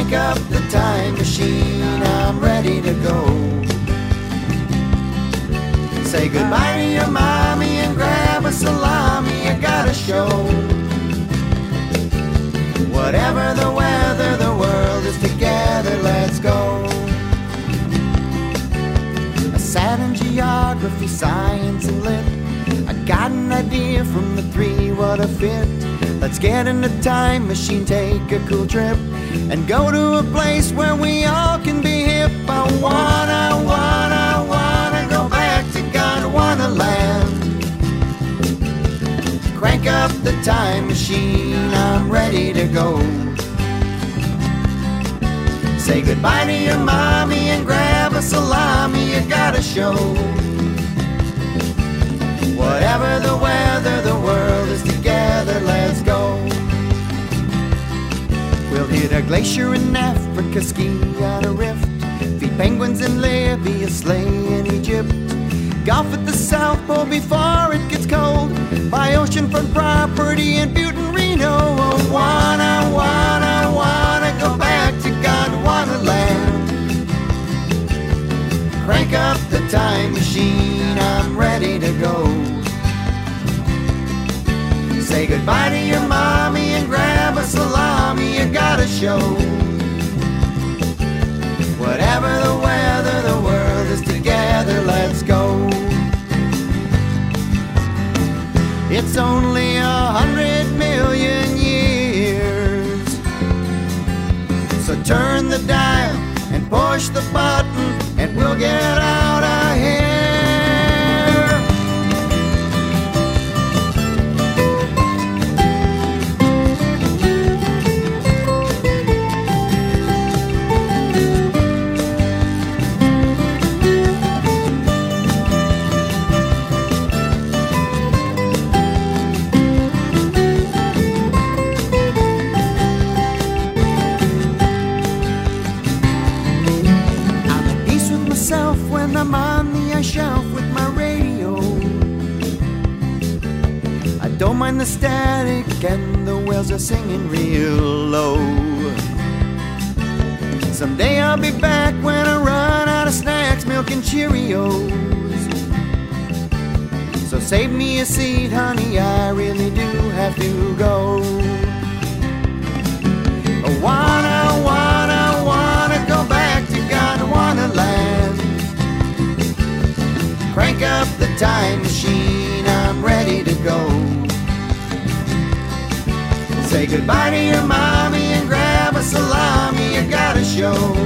Crank up the time machine, I'm ready to go. Say goodbye to your mommy and grab a salami, I got a show. Whatever the weather, the world is together, let's go. A sat in geography, science and lit. I got an idea from the three, what a fit. Let's get in the time machine, take a cool trip, and go to a place where we all can be hip. I wanna go back to Gondwana land. Crank up the time machine, I'm ready to go. Say goodbye to your mommy and grab a salami, you gotta show. Whatever the weather, the world is together, let's go. We'll hit a glacier in Africa, ski on a rift, feed penguins in Libya, sleigh in Egypt, golf at the South Pole before it gets cold, buy oceanfront property in Butte and Reno. Oh, wanna go back to Gondwana land. Crank up the time machine, I'm ready to go. Say goodbye to your mommy and grab a salami, you gotta show. Whatever the weather, the world is together, let's go. It's only 100 million years, so turn the dial and push the button and we'll get out of here. When I'm on the ice shelf with my radio, I don't mind the static and the whales are singing real low. Someday I'll be back when I run out of snacks, milk and Cheerios. So save me a seat, honey, I really do have to go. I wanna go back to Gondwana land. Crank up the time machine, I'm ready to go. Say goodbye to your mommy and grab a salami, you gotta show.